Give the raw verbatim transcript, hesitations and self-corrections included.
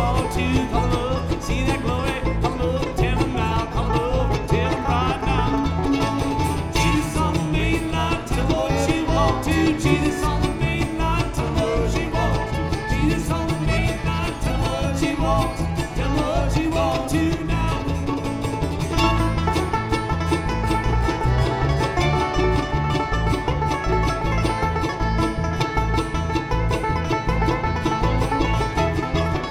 walk to come above. See that glory, come above. Tell them now, come above. Tell them right now. Jesus on the main line, tell them what you walk to. Jesus on the main line, tell them what you walk to. Jesus on the main line, tell them what you walk to.